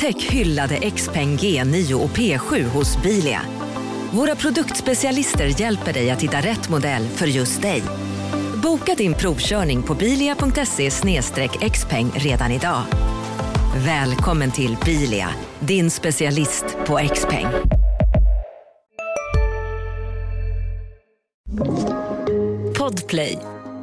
Upptäck hyllade XPeng G9 och P7 hos Bilia. Våra produktspecialister hjälper dig att hitta rätt modell för just dig. Boka din provkörning på bilia.se/xpeng redan idag. Välkommen till Bilia, din specialist på XPeng. Podplay.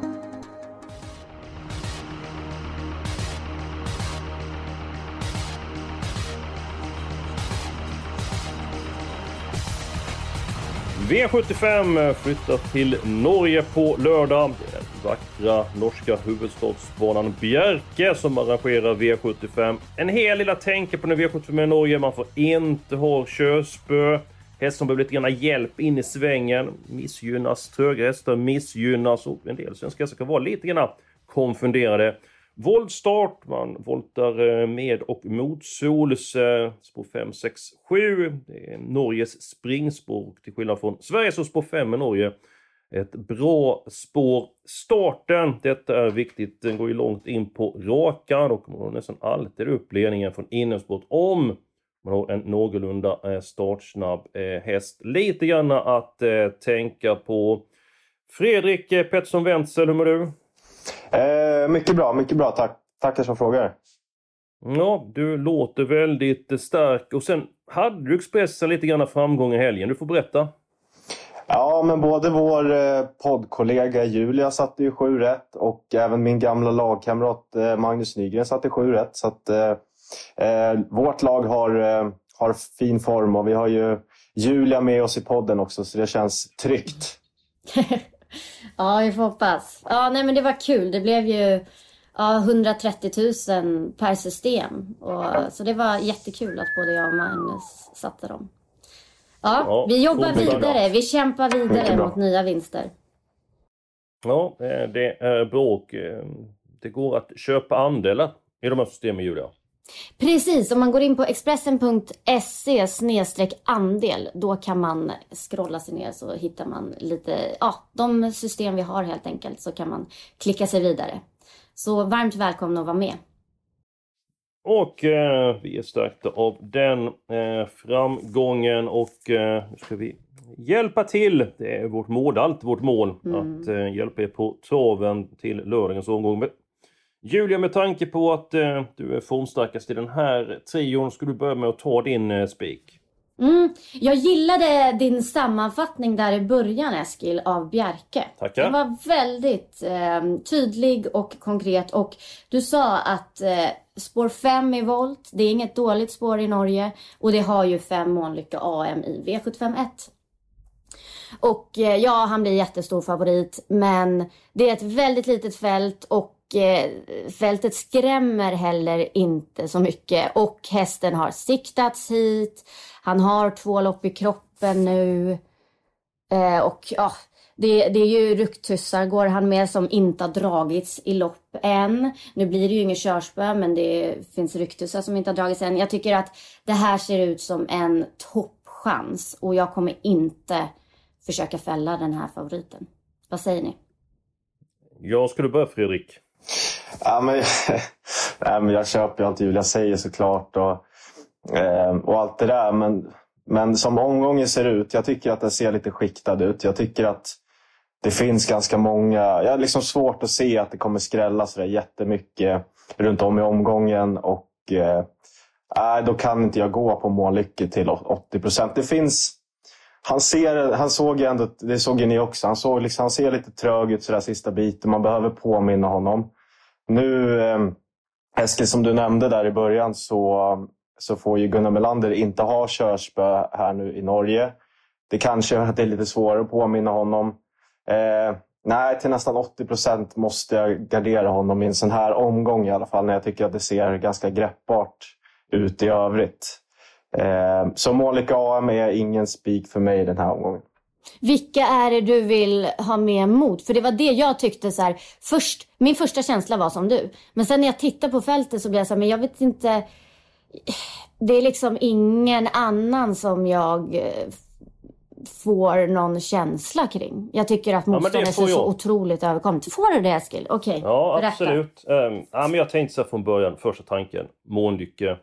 V75 flyttar till Norge på lördag. Det är den vackra norska huvudstadsbanan Bjerke som arrangerar V75. En hel lilla tänker på när V75 i Norge. Man får inte ha körspö. Hästen behöver lite grann hjälp in i svängen. Missgynnas, tröga hästar missgynnas. Och en del svenska hästar kan vara lite grann konfunderade. Voltstart, man voltar med och motsols, spår 5, 6, 7. Det är Norges springspår till skillnad från Sverige så spår 5 i Norge. Ett bra spår. Starten, detta är viktigt, den går ju långt in på rakan och man har nästan alltid upp ledningen från innersport om man har en någorlunda startsnabb häst. Lite grann att tänka på. Fredrik Pettersson Wenzel, hur mår du? Mycket bra, tackar som frågar. Ja, du låter väldigt stark. Och sen hade du Expressen lite grann framgång i helgen. Du får berätta. Ja, men både vår poddkollega Julia satte ju 7 rätt. Och även min gamla lagkamrat Magnus Nygren satte 7 rätt. Så att vårt lag har fin form. Och vi har ju Julia med oss i podden också. Så det känns tryggt. Ja, vi får hoppas. Ja, nej men det var kul. Det blev ju 130 000 per system. Så det var jättekul att både jag och Magnus satte dem. Ja, vi jobbar vidare. Vi kämpar vidare mot nya vinster. Ja, det är bra. Det går att köpa andelar i de här systemen, Julia. Precis, om man går in på expressen.se/andel då kan man scrolla sig ner så hittar man lite, de system vi har helt enkelt, så kan man klicka sig vidare. Så varmt välkomna att vara med. Och vi är stärkta av den framgången och nu ska vi hjälpa till. Det är vårt mål, allt vårt mål att hjälpa er på traven till lördagens omgång. Julia, med tanke på att du är formstarkast i den här trion, skulle du börja med att ta din spik? Jag gillade din sammanfattning där i början, Eskil, av Bjerke. Tackar. Den var väldigt tydlig och konkret. Och du sa att spår 5 i volt, det är inget dåligt spår i Norge. Och det har ju 5 Månlycke AM i V751. Och han blir jättestor favorit. Men det är ett väldigt litet fält och fältet skrämmer heller inte så mycket. Och hästen har siktats hit. Han har 2 lopp i kroppen nu. Det är ju rycktussar går han med som inte har dragits i lopp än. Nu blir det ju ingen körspö, men det finns rycktussar som inte har dragits än. Jag tycker att det här ser ut som en toppchans. Och jag kommer inte försöka fälla den här favoriten. Vad säger ni? Jag skulle börja, Fredrik. Ja, men jag köper ju allt Julia säger såklart och allt det där. Men som omgången ser ut, jag tycker att det ser lite skiktad ut. Jag tycker att det finns ganska många. Jag har liksom svårt att se att det kommer skrälla så där jättemycket runt om i omgången. Och då kan inte jag gå på Månlycke till 80%. Det finns. Han såg ju ändå, det såg ju ni också. Han ser lite trög ut så där sista biten. Man behöver påminna honom. Nu, Eskil, som du nämnde där i början så får ju Gunnar Melander inte ha körspö här nu i Norge. Det kanske är att det är lite svårare att påminna honom. Nej, till nästan 80% måste jag gardera honom i en sån här omgång i alla fall. När jag tycker att det ser ganska greppbart ut i övrigt. Så Månlycke AM är ingen spik för mig den här omgången. Vilka är det du vill ha med emot? För det var det jag tyckte så här. Min första känsla var som du. Men sen när jag tittar på fältet så blir jag så här, men jag vet inte. Det är liksom ingen annan som jag får någon känsla kring. Jag tycker att motståndet är så otroligt överkomligt. Får du det, Eskil? Okej, ja, berätta. Absolut. Men jag tänkte så här från början, första tanken. Månlycke,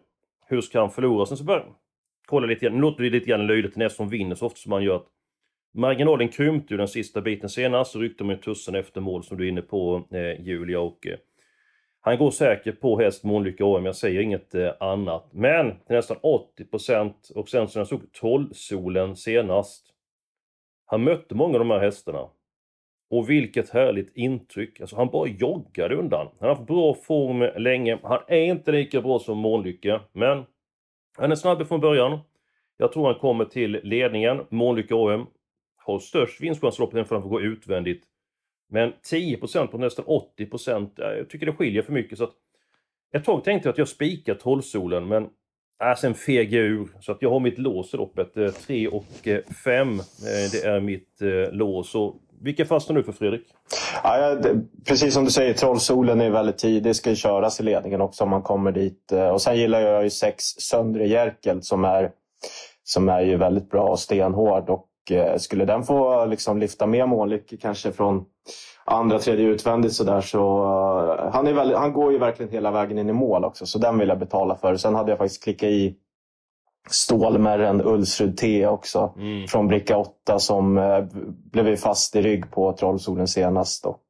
hur ska han förlora? Sen så börjar kolla lite grann, nu låter det lite grann löjligt när som vinner så ofta som man gör att marginalen krympte ju den sista biten senast, så ryckte man ju tussen efter mål som du är inne på Julia, och han går säkert på häst Månlycke AM, jag säger inget annat. Men till nästan 80%, och sen så när jag såg Trollsolen senast, han mötte många av de här hästarna. Och vilket härligt intryck. Alltså han bara joggade undan. Han har haft bra form länge. Han är inte lika bra som Månlycke, men han är snabb från början. Jag tror han kommer till ledningen. Månlycke AM har störst vinstchanslopp för att få gå utvändigt. Men 10% på nästan 80%, jag tycker det skiljer för mycket. Så att ett tag tänkte jag att jag spikar Trollsolen, men sen feg jag ur. Så att jag har mitt lås i loppet. 3 och 5, det är mitt lås. Så vilka fastnar du för, Fredrik? Ja, precis som du säger, Trollsolen är väldigt tidig. Ska ju köras i ledningen också om man kommer dit. Och sen gillar jag ju 6 Söndre Jerkel som är ju väldigt bra och stenhård. Och skulle den få liksom lyfta med Månlycke kanske från andra, tredje utvändigt så där, så han går ju verkligen hela vägen in i mål också. Så den vill jag betala för. Sen hade jag faktiskt klickat i Stålmärren Ulsrud T också från bricka 8 som blev fast i rygg på Trollsolen senast. Och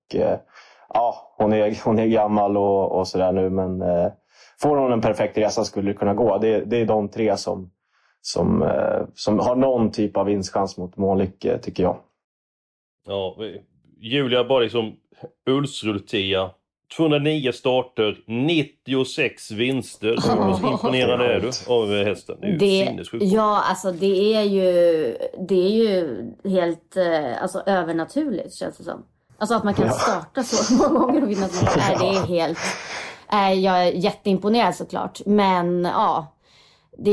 hon är gammal och sådär nu, men får hon en perfekt resa skulle det kunna gå. Det är de 3 som har någon typ av vinstchans mot Månlycke, tycker jag. Ja, Julia, bara liksom Ulsrud T, 209 starter, 96 vinster. Hur imponerad är du av hästen? Det är ju sinnessjukt. Ja, alltså det är ju helt alltså övernaturligt, känns det som. Alltså att man kan starta så många gånger och vinna så mycket. Det är helt... jag är jätteimponerad såklart. Men ja, det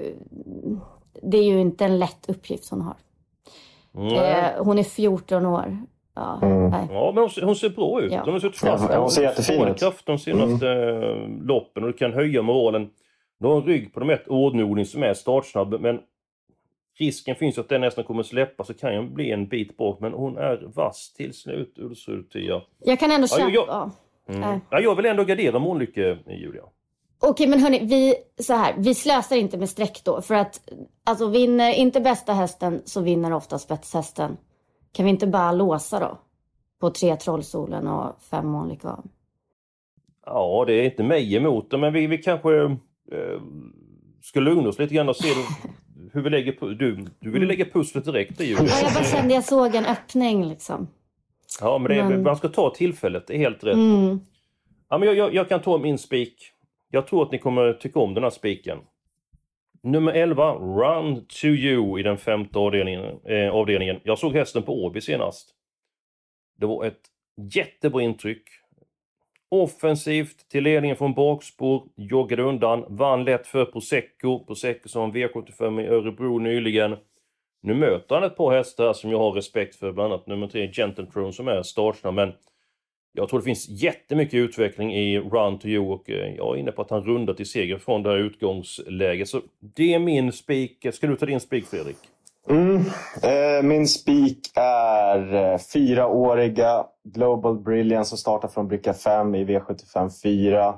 är ju inte en lätt uppgift hon har. Hon är 14 år. Ja, ja, men hon ser bra ut. Ja. De har sett fast. Hon ser jättefin ut. Kraft de senaste loppen, och du kan höja moralen. Du har en rygg på de ett ordnodling som är startsnabb, men risken finns att den nästan kommer släppa, så kan jag bli en bit bort. Men hon är vass till slut, Ulsrud T. Jag kan ändå köpa... Jag vill ändå gardera Månlycke, Julia. Okej, men hörni, vi slösar inte med streck då. För att, alltså, vinner inte bästa hästen så vinner ofta spetshästen. Kan vi inte bara låsa då? På 3 Trollsolen och 5 Månlycke AM. Ja, det är inte mig emot det, men vi kanske ska lugna oss lite grann och se hur vi lägger... Du ville lägga pusslet direkt, det Julia. Ja, jag bara kände jag såg en öppning liksom. Ja, men man ska ta tillfället, det är helt rätt. Ja, men jag kan ta min spik. Jag tror att ni kommer tycka om den här spiken. Nummer 11, Run to You i den 5:e avdelningen. Jag såg hästen på Åby senast. Det var ett jättebra intryck. Offensivt till ledningen från bakspår. Joggade undan. Vann lätt för Prosecco. Prosecco som V75 i Örebro nyligen. Nu möter han ett par hästar som jag har respekt för. Bland annat nummer 3, Gentle Throne, som är startsnabb. Men jag tror det finns jättemycket utveckling i Run to You. Och jag är inne på att han rundar till seger från det här utgångsläget. Så det är min spik. Ska du ta din spik, Fredrik? Min spik är 4-åriga Global Brilliance som startar från bricka 5 i V75 4.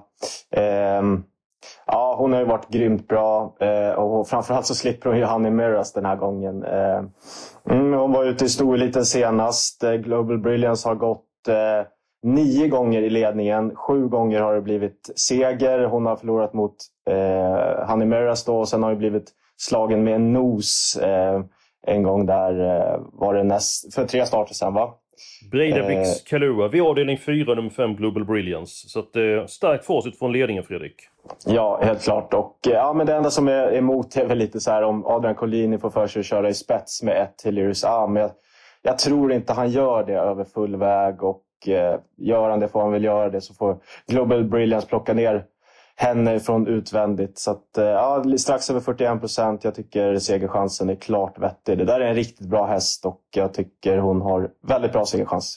Ja, hon har ju varit grymt bra, och framförallt så slipper hon ju Honey Mirrors den här gången. Hon var ute i storeliten senast. Global Brilliance har gått 9 gånger i ledningen. 7 gånger har det blivit seger. Hon har förlorat mot Honey Mirrors då, och sen har det blivit slagen med en nos en gång där var det för 3 starter sen, va? Breidablicks Kalua, vid avdelning 4, nummer 5, Global Brilliance. Så att, starkt facit från ledningen, Fredrik. Ja, helt klart. Och men det enda som är emot är väl lite så här om Adrian Collini får för sig att köra i spets med 1 Hilarious Am. Men jag tror inte han gör det över full väg, och gör han det får han väl göra det, så får Global Brilliance plocka ner henne från utvändigt. Så att, strax över 41%. Jag tycker segerchansen är klart vettig. Det där är en riktigt bra häst, och jag tycker hon har väldigt bra segerchans.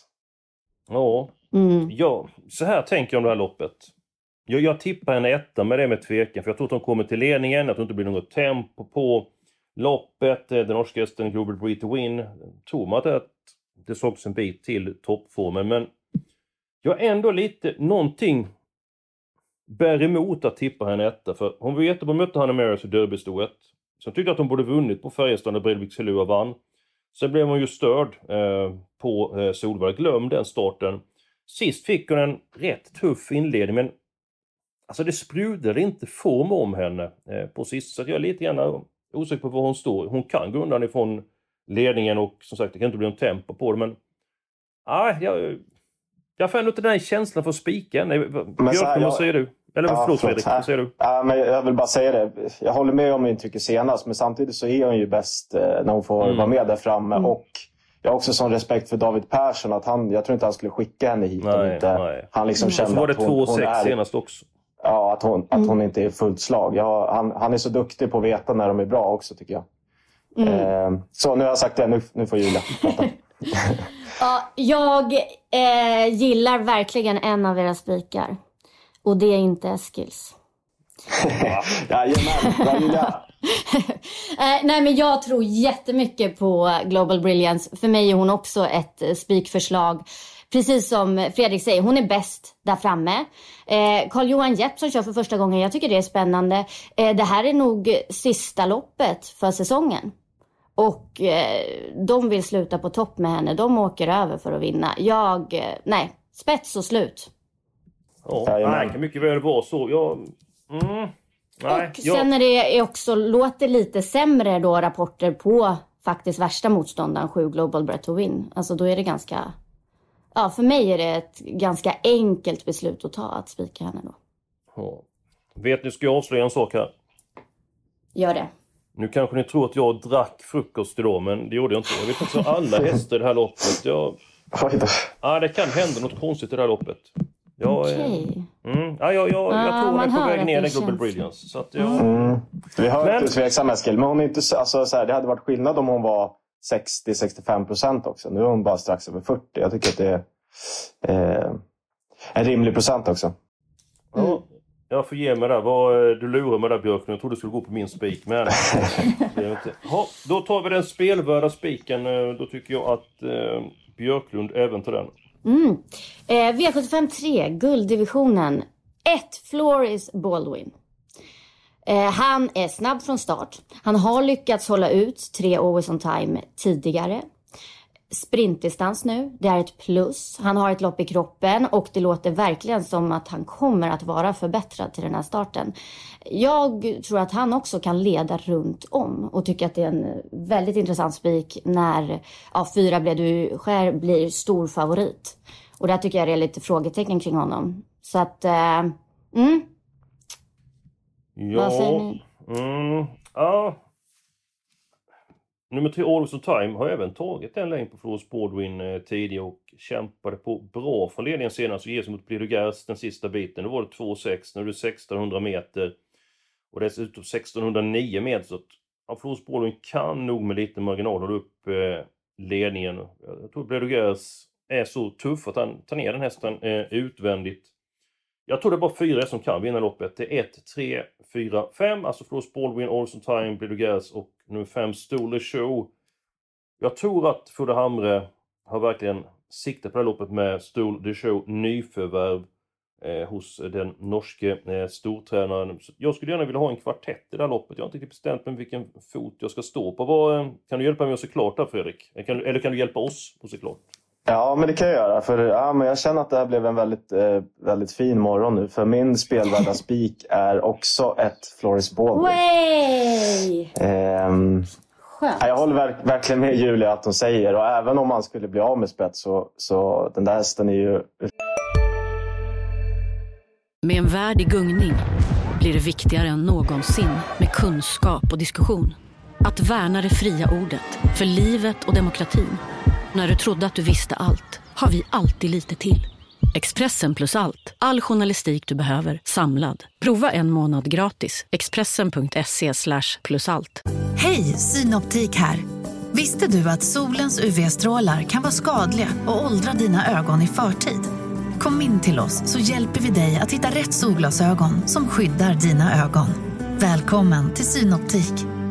Ja, så här tänker jag om det här loppet. Jag tippar en 1 med det med tvekan, för jag tror att hon kommer till ledningen. Jag tror inte det blir något tempo på loppet. Den norska hästen Global Breed to Win tror man att det sågs en bit till toppformen, men jag är ändå lite någonting bär emot att tippa henne etta. För hon var jättebra att möta Hannah Maris i derbystoet. Sen tyckte jag att hon borde vunnit på Färjestad när Breivik Helua vann. Sen blev hon ju störd på Solvalla. Glöm den starten. Sist fick hon en rätt tuff inledning, men alltså det sprudlade inte form om henne på sist. Så jag är lite grann osäker på var hon står. Hon kan gå undan ifrån ledningen och som sagt det kan inte bli en tempo på det. Men jag får ändå inte den här känslan för att spika. Björk, vad säger du? Eller förlåt Fredrik, vad säger du? Men jag vill bara säga det. Jag håller med om intrycket senast. Men samtidigt så är hon ju bäst när hon får vara med där framme. Och jag har också sån respekt för David Persson. Att jag tror inte han skulle skicka henne hit. Nej. Han liksom kände var det att hon är... senast också. Ja, att hon inte är fullt slag. Han är så duktig på att veta när de är bra också tycker jag. Så nu har jag sagt det. Nu får Julia prata. Ja, jag gillar verkligen en av era spikar. Och det är inte Eskils. Jajamän, Julia. Nej, men jag tror jättemycket på Global Brilliance. För mig är hon också ett spikförslag. Precis som Fredrik säger, hon är bäst där framme. Carl-Johan Jeppsson kör för första gången. Jag tycker det är spännande. Det här är nog sista loppet för säsongen. Och de vill sluta på topp med henne. De åker över för att vinna. Spets och slut. Det kan mycket väl vara så. Sen är det också låter lite sämre då rapporter på faktiskt värsta motståndaren 7 Global Breath to Win. Alltså då är det ganska... Ja, för mig är det ett ganska enkelt beslut att ta att spika henne då. Ja. Vet ni, ska jag avslöja en sak här? Gör det. Nu kanske ni tror att jag drack frukost idag, men det gjorde jag inte. Jag vet inte så alla hästar i det här loppet. Det kan hända något konstigt i det här loppet. Jag tror den är på väg ner i Global Brilliance. Så att Vi har inte tveksam Eskil, men hon är inte så här, det hade varit skillnad om hon var 60-65% också. Nu är hon bara strax över 40. Jag tycker att det är en rimlig procent också. Ja, jag får ge mig där. Du lurar mig där Björk. Jag trodde du skulle gå på min spik. Men det är inte. Då tar vi den spelvärda spiken. Då tycker jag att Björklund även tar den. V75 3, gulddivisionen. 1, Floris Baldwin. Han är snabb från start. Han har lyckats hålla ut 3 Always on Time tidigare. Sprintdistans nu, det är ett plus. Han har ett lopp i kroppen och det låter verkligen som att han kommer att vara förbättrad till den här starten. Jag tror att han också kan leda runt om och tycker att det är en väldigt intressant spik när 4 Bledouskär blir stor favorit. Och där tycker jag det är lite frågetecken kring honom. Så att, vad säger ni? Nummer 3 Always on Time har även tagit en längd på Floris Baldwin tidigare och kämpade på bra från ledningen senast och ger sig mot Bledouskär den sista biten. Då var det 2,6, nu är det 1600 meter och dessutom 1609 meter. Så att Floris Baldwin kan nog med lite marginal hålla upp ledningen. Jag tror Bledouskär är så tuff att han tar ner den hästen utvändigt. Jag tror det är bara 4 som kan vinna loppet. Det är 1, 3, 4, 5. Alltså Floris Baldwin, Always on Time, Bledouskär och nummer 5 Stole Show. Jag tror att Fulle Hamre har verkligen siktat på det här loppet med Stole Show nyförvärv hos den norske stortränaren. Jag skulle gärna vilja ha en kvartett i det här loppet. Jag har inte riktigt bestämt mig vilken fot jag ska stå på. Kan du hjälpa mig att se klart där Fredrik? Eller kan du hjälpa oss att se klart? Ja, men det kan jag göra. För men jag känner att det här blev en väldigt, väldigt fin morgon nu. För min spelvärda spik är också ett Floris Baldwin. Jag håller verkligen med Julia att hon säger. Och även om man skulle bli av med spets så den där hästen är ju... Med en värld i gungning blir det viktigare än någonsin med kunskap och diskussion. Att värna det fria ordet för livet och demokratin. När du trodde att du visste allt, har vi alltid lite till. Expressen plus allt. All journalistik du behöver, samlad. Prova en månad gratis. Expressen.se/plusalt. Hej, Synoptik här. Visste du att solens UV-strålar kan vara skadliga och åldra dina ögon i förtid? Kom in till oss så hjälper vi dig att hitta rätt solglasögon som skyddar dina ögon. Välkommen till Synoptik.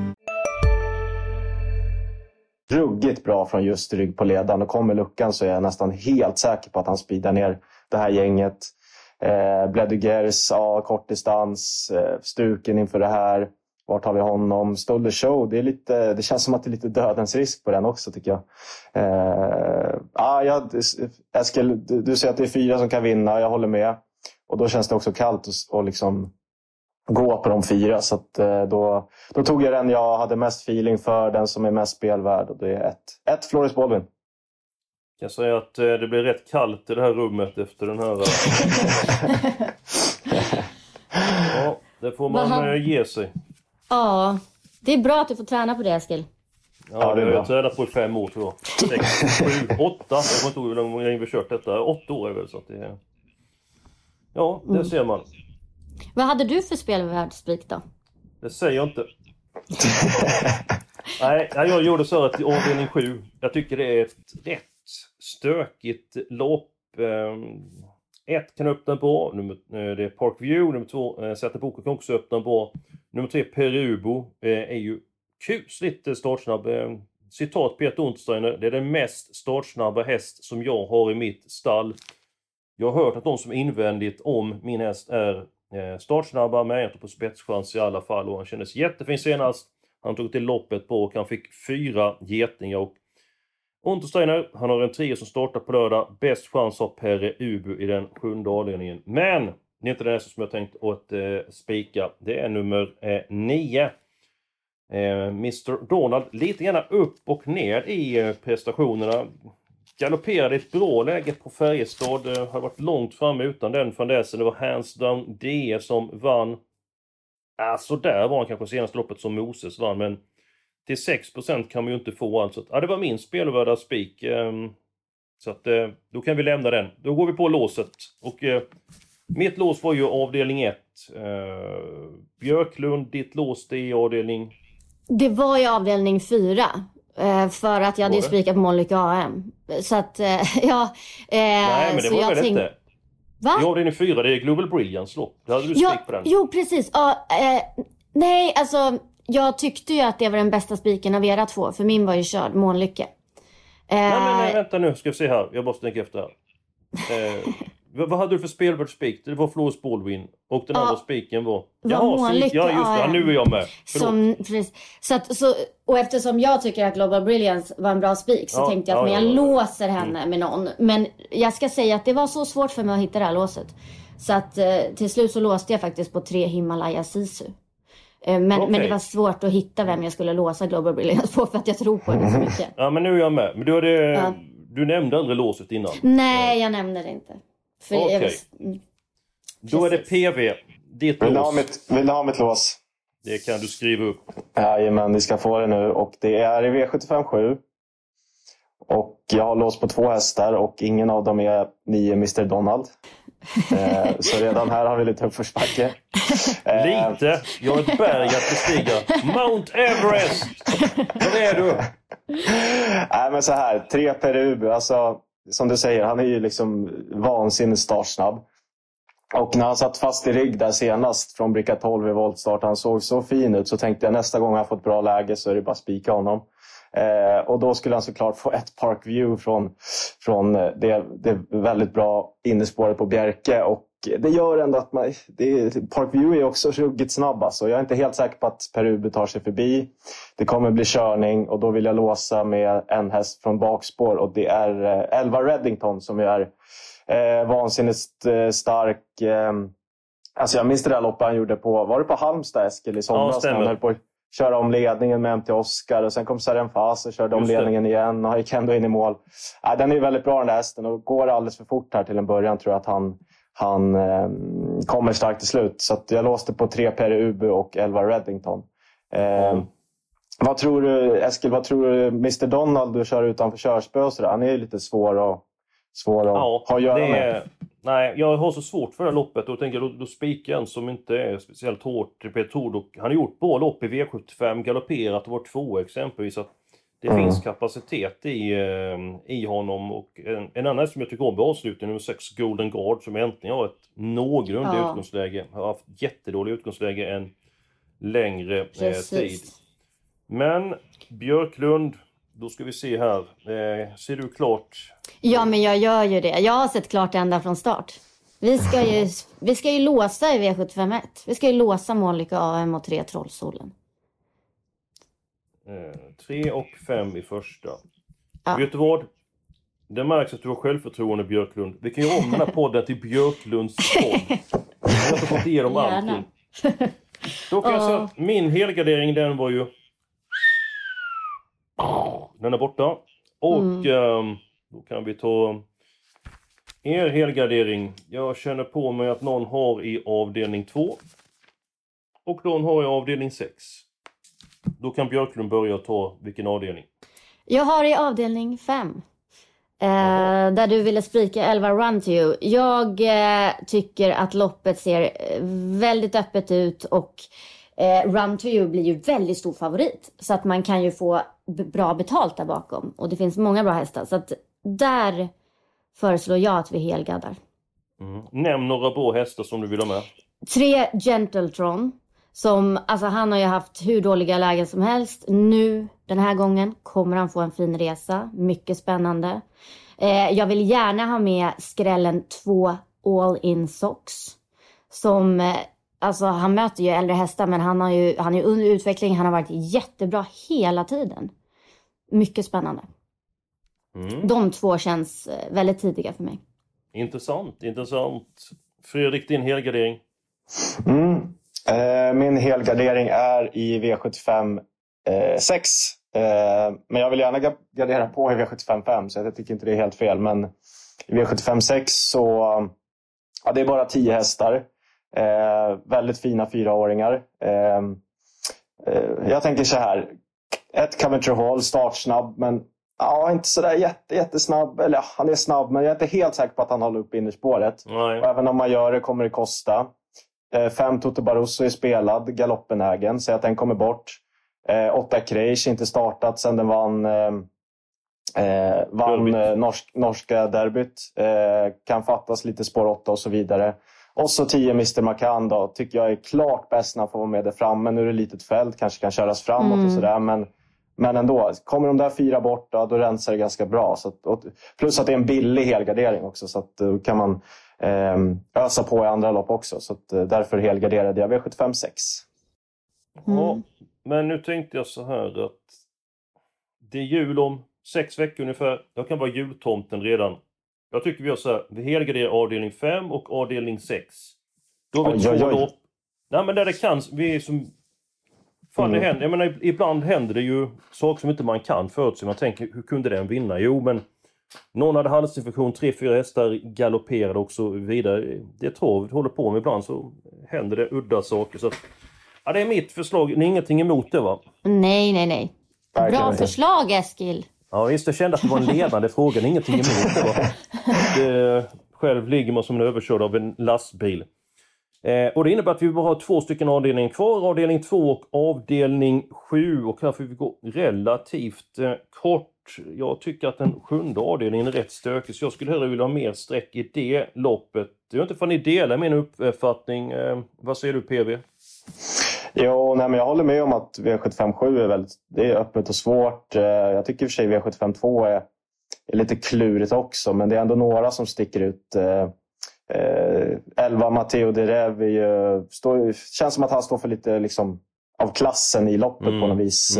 Ruggigt bra från just rygg på ledan och kommer luckan så är jag nästan helt säker på att han speedar ner det här gänget. Bledugers, kortdistans, struken inför det här. Vart har vi honom? Stole the show. Det känns som att det är lite dödens risk på den också, tycker jag. Eskil, du säger att det är 4 som kan vinna. Jag håller med. Och då känns det också kallt att liksom gå på de 4. Så att, då tog jag den jag hade mest feeling för, den som är mest spelvärd. Och det är ett Floris Baldwin. Jag säger att det blir rätt kallt i det här rummet efter den här. Ja, det får man ge sig. Ja, det är bra att du får träna på det, Eskil. Ja, det har jag tränat på i 5 år, tror jag. 6, 7, 8. Jag kommer inte ihåg hur länge vi kört detta. 8 år är väl så att det är... Ja, det ser man. Vad hade du för spelvärldsspik då? Det säger jag inte. Nej, jag gjorde så att i avdelning 7. Jag tycker det är ett rätt stökigt lopp. 1 kan öppna bra. Det är Parkview. Nummer 2, Säterboka kan också öppna bra. Nummer 3, Perubo, är ju kusligt startsnabb. Citat Peter Untersteiner. Det är den mest startsnabba häst som jag har i mitt stall. Jag har hört att de som invändigt om min häst är startsnabba, med inte på spetschans i alla fall. Och han kändes jättefin senast. Han tog till loppet på och han fick 4 getingar. Och Untersteiner, han har en 3 som startar på lördag. Bäst chans av Perubo i den 7:e avdelningen. Men det är inte den som jag tänkt att spika. Det är nummer 9. Mr. Donald, lite gärna upp och ner i prestationerna. Galopperade ett bra läge på Färjestad. Har varit långt fram utan den fandäsen. Det var hands down DS som vann. Så där var han kanske senaste loppet som Moses vann. Men till 6% kan man ju inte få. Alltså. Det var min spelvärda spik. Så att, då kan vi lämna den. Då går vi på låset. Och mitt lås var ju avdelning 1. Björklund, ditt lås det är avdelning... Det var ju avdelning 4. För att jag hade ju spikat på Mollycke AM. Så att, ja... Nej, men det var väl inte... Va? Ja, avdelning 4, det är Global Brilliance lopp. Det hade du spik på den. Jo, precis. Nej, alltså... Jag tyckte ju att det var den bästa spiken av era 2. För min var ju körd, Månlycke. Nej, vänta nu. Ska vi se här. Jag bara tänker efter här. Vad hade du för spelvärldsspik? Det var Floris Baldwin. Och den andra spiken var... Månlycke. Ja, just det. Nu är jag med. Och eftersom jag tycker att Global Brilliance var en bra spik så tänkte jag att jag låser henne med någon. Men jag ska säga att det var så svårt för mig att hitta det här låset. Så att till slut så låste jag faktiskt på 3 Himalaya Sisu. Men det var svårt att hitta vem jag skulle låsa Global Brilliance på för att jag tror på det så mycket. Ja, men nu är jag med. Men du nämnde aldrig låset innan. Nej, jag nämnde det inte. Då är det PV. Ditt lås. Vill du ha mitt lås? Det kan du skriva upp. Jajamän, ni ska få det nu. Och det är i V75-7. Och jag har lås på 2 hästar och ingen av dem är 9 Mr. Donald. Så redan här har vi lite uppförsbacke. Lite? Jag har ett berg att bestiga. Mount Everest! Vad är du? Nej, men så här. 3 Perubo. Alltså, som du säger, han är ju liksom vansinnigt startsnabb. Och när han satt fast i rygg där senast från bricka 12 i voltstart, han såg så fin ut, så tänkte jag nästa gång han får ett bra läge så är det bara spika honom. Och då skulle han såklart få ett Parkview från det väldigt bra innespåret på Bjerke. Och det gör ändå att Parkview är också ruggigt snabb. Så jag är inte helt säker på att Perubo tar sig förbi. Det kommer bli körning och då vill jag låsa med en häst från bakspår. Och det är 11 Reddington som är vansinnigt stark. Alltså jag minns det där loppet han gjorde var det på Halmstad, Eskil, i somras? Han höll på att köra om ledningen med MT Oscar och sen kom Saren Fas och körde om ledningen igen och gick ändå in i mål. Den är ju väldigt bra den där hästen och går alldeles för fort här till en början, tror jag att han kommer starkt till slut. Så att jag låste på 3 Perubo och 11 Reddington. Vad tror du, Eskil, Mr. Donald du kör utanför körspö? Han är ju lite svår att ha att göra med. Nej, jag har så svårt för det här loppet och tänker då spikar en som inte är speciellt hårt. Han har gjort bra lopp i V75, galopperat och varit 2 exempelvis. Att det finns kapacitet i honom. Och en annan som jag tycker om avslutningen, nummer 6 Golden Guard, som äntligen har ett någorlunda utgångsläge. Har haft jättedålig utgångsläge en längre tid. Men Björklund, då ska vi se här. Ser du klart? Ja, men jag gör ju det. Jag har sett klart ända från start. Vi ska ju låsa i V751. Vi ska ju låsa Månlycke AM och 3 Trollsolen. 3 och 5 i första. Ja. Vet du vad? Det märks att du har självförtroende, Björklund. Vi kan ju om den här podden till Björklunds podd. Jag har inte fått igenom allting. Då kan jag säga att min helgardering, den var ju... Den är borta. Och då kan vi ta er helgardering. Jag känner på mig att någon har i avdelning 2. Och någon har i avdelning 6. Då kan Björklund börja ta vilken avdelning? Jag har i avdelning 5. Där du ville spika 11 Run to You. Jag tycker att loppet ser väldigt öppet ut. Och Run to You blir ju väldigt stor favorit. Så att man kan ju få bra betalt där bakom. Och det finns många bra hästar. Så att där föreslår jag att vi helgaddar. Nämn några bra hästar som du vill ha med. 3 Gentletron. Som, alltså han har ju haft hur dåliga lägen som helst. Nu, den här gången, kommer han få en fin resa. Mycket spännande. Jag vill gärna ha med skrällen 2 All In Socks. Som, alltså han möter ju äldre hästar. Men han är under utveckling. Han har varit jättebra hela tiden. Mycket spännande. De 2 känns väldigt tidiga för mig. Intressant. Fredrik, din helgardering? Min helgardering är i V75 6. Men jag vill gärna gardera på i V75 5, så jag tycker inte det är helt fel. Men i V75 6 så det är bara 10 hästar. Väldigt fina 4-åringar. Jag tänker så här. 1 Coventry Hall, startsnabb, men inte sådär jättesnabb. Eller han är snabb, men jag är inte helt säker på att han håller upp innerspåret. Och även om man gör det kommer det kosta. 5 Toto Barroso är spelad, galoppenägen, så att den kommer bort. 8 Kreish inte startat sen den vann norska derbyt. Kan fattas lite spår 8 och så vidare. Och så 10 Mr. Macan då, tycker jag är klart bäst när han får vara med där framme. Nu är det litet fält, kanske kan köras framåt och sådär. Men ändå, kommer de där 4 bort då rensar det ganska bra. Så att, plus att det är en billig helgardering också, så att då kan man ösa på i andra lopp också. Så att, därför helgarderade jag V75 6. Ja, men nu tänkte jag så här att det är jul om 6 veckor ungefär. Jag kan vara jultomten redan. Jag tycker vi har så här, vi helgarderar avdelning 5 och avdelning 6. Då har vi 2 lopp. Nej, men där det kan, vi är som... Fan, det händer. Jag menar, ibland händer det ju saker som inte man kan förutse. Man tänker, hur kunde den vinna? Jo, men någon hade halsinfektion, 3-4 hästar galopperade och så vidare. Det tror vi håller på med ibland, så händer det udda saker. Så det är mitt förslag. Ni är ingenting emot det, va? Nej. Bra förslag, Eskil. Ja, visst, jag kände att det var en ledande fråga. Ni är ingenting emot det, va? Själv ligger man som en överkörd av en lastbil. Och det innebär att vi bara har 2 stycken avdelningar kvar. Avdelning 2 och avdelning 7. Och här får vi gå relativt kort. Jag tycker att den 7:e avdelningen är rätt stökig. Så jag skulle hellre vilja ha mer sträck i det loppet. Jag vet inte för ni delar min uppfattning. Vad säger du, PV? Jo, men jag håller med om att V75-7 det är öppet och svårt. Jag tycker i och för sig V75-2 är lite klurigt också. Men det är ändå några som sticker ut. 11 Matteo de Rev känns som att han står för lite liksom, av klassen i loppet på något vis.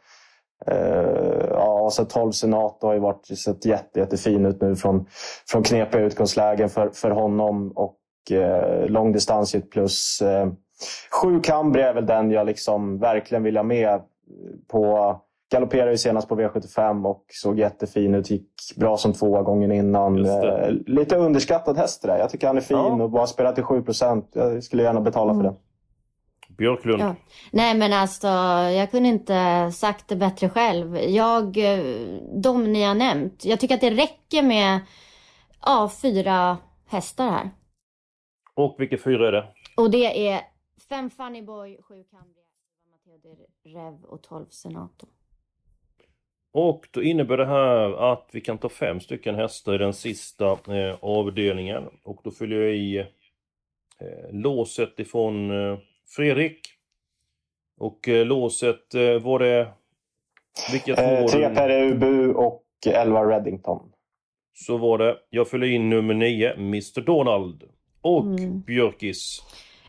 Och så 12 Senato har ju sett jättefin ut nu från knepiga utgångslägen för honom, och långdistans plus 7 Cambria är väl den jag liksom verkligen vill ha med på. Galopperade ju senast på V75 och såg jättefin ut. Gick bra som 2 gånger innan. Lite underskattad häst där. Jag tycker han är fin och bara spelar till 7%. Jag skulle gärna betala för det. Björklund. Ja. Nej, men alltså, jag kunde inte sagt det bättre själv. De ni har nämnt. Jag tycker att det räcker med 4 hästar här. Och vilka 4 är det? Och det är 5 Funny Boy, 7 Cambria, Matteo de Rev och 12 Senato. Och då innebär det här att vi kan ta 5 stycken hästar i den sista avdelningen. Och då fyller jag i låset ifrån Fredrik. Och låset var det... Vilka 3 Perubu och 11 Reddington. Så var det. Jag fyller in nummer 9, Mr. Donald. och Björkis?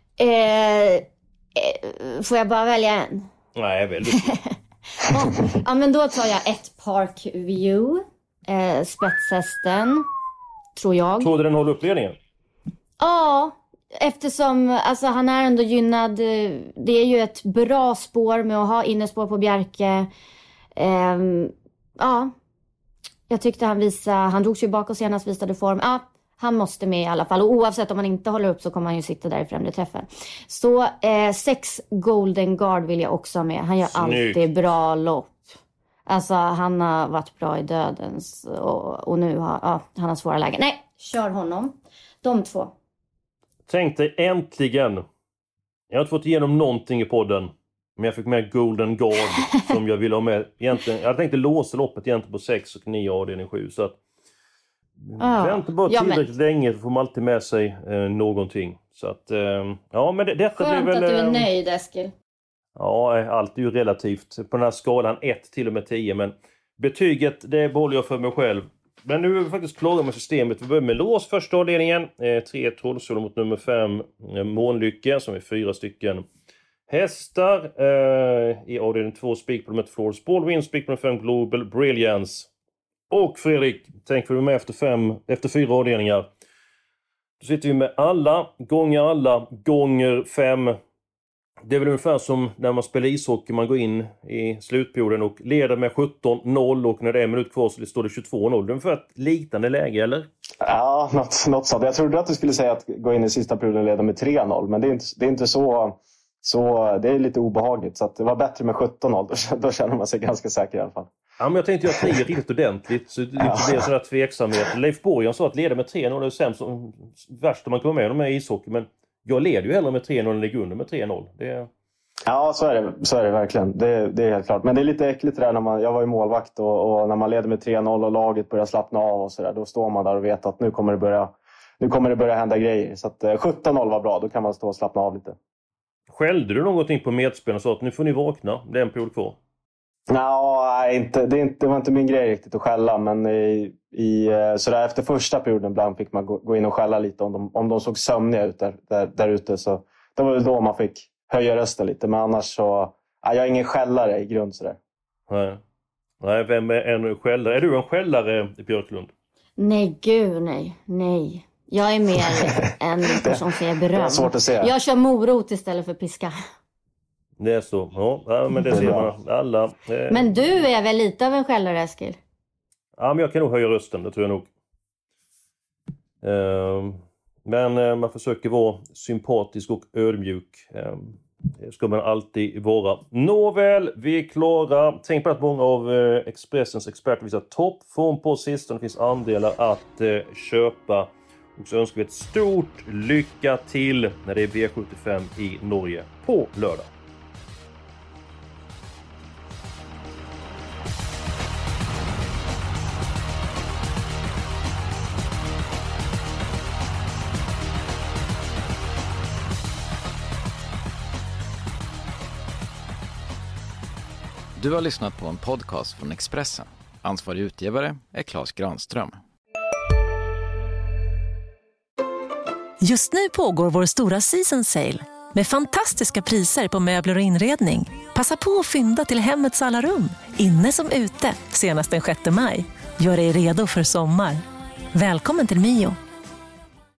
Får jag bara välja en? Nej, väldigt. Ja, men då tar jag ett Parkview. Spetshästen, tror jag. Tror du den håller upp ledningen? Ja, eftersom alltså, han är ändå gynnad. Det är ju ett bra spår med att ha innespår på Bjerke. Ja, jag tyckte han drogs ju bakåt senast, visade form. Ja, han måste med i alla fall. Och oavsett om han inte håller upp så kommer han ju sitta där i främre träffen. Så 6 Golden Guard vill jag också ha med. Han gör alltid bra lopp. Alltså han har varit bra i dödens och nu har han har svåra lägen. Nej, kör honom. De 2. Tänk dig äntligen. Jag har inte fått igenom någonting i podden. Men jag fick med Golden Guard som jag ville ha med. Egentligen, jag hade tänkt låsa loppet egentligen på 6 och 9 avdelning 7. Så att vänta bara tillräckligt länge så får man alltid med sig någonting. Så att, ja men detta skönt blir väl... att du är nöjd, Eskil. Ja, allt är ju relativt. På den här skalan 1 till och med 10. Men betyget, det behåller jag för mig själv. Men nu är vi faktiskt klara med systemet. Vi börjar med lås första avdelningen. 3 Trollsolo mot nummer 5 Månlycke som är 4 stycken hästar. I avdelning 2 spik på nummer 1 Floors Ballwin, spik på nummer 5 Global Brilliance. Och Fredrik, tänk vi med efter 4 avdelningar. Då sitter vi med alla gånger 5. Det är väl ungefär som när man spelar ishockey. Man går in i slutperioden och leder med 17-0 och när det är en minut kvar så står det 22-0. Det är ungefär ett liknande läge, eller? Ja, något sånt. Jag trodde att du skulle säga att gå in i sista perioden och leda med 3-0. Men det är inte så det är lite obehagligt. Så att det var bättre med 17-0. Då känner man sig ganska säker i alla fall. Ja, men jag tänkte jag 3 riktigt ordentligt. Så det inte blir sån här tveksamhet. Leif Borgen sa att leda med 3-0 är sämst och värst om man kommer med i ishockey. Men jag leder ju hellre med 3-0 än ligger under med 3-0. Ja, så är det verkligen. Det är helt klart. Men det är lite äckligt det där när jag var i målvakt och när man leder med 3-0 och laget börjar slappna av och sådär. Då står man där och vet att nu kommer det börja hända grejer. Så att 17-0 var bra, då kan man stå och slappna av lite. Skällde du någonting på medspelarna och sa att nu får ni vakna? Det är en period kvar. Nej, det var inte min grej riktigt att skälla. Men så där efter första perioden ibland fick man gå in och skälla lite om de såg sömniga ut där ute. Så det var då man fick höja rösten lite. Men annars så... jag är ingen skällare i grund sådär. Nej, vem är en skällare? Är du en skällare i Björklund? Nej, gud nej. Jag är mer en person som är beröm. Det är svårt att se. Jag kör morot istället för piska. Det är så. Ja, men det ser man alla. Men du är väl lite av en skällare, Eskil? Ja, men jag kan nog höja rösten, det tror jag nog. Men man försöker vara sympatisk och ödmjuk. Det ska man alltid vara. Nåväl, vi är klara. Tänk på att många av Expressens experter visar toppform på sistone. Det finns andelar att köpa. Och så önskar vi ett stort lycka till när det är V75 i Norge på lördag. Du har lyssnat på en podcast från Expressen. Ansvarig utgivare är Claes Granström. Just nu pågår vår stora season sale med fantastiska priser på möbler och inredning. Passa på att fynda till hemmets alla rum, inne som ute, senast den 6 maj. Gör dig redo för sommar. Välkommen till Mio.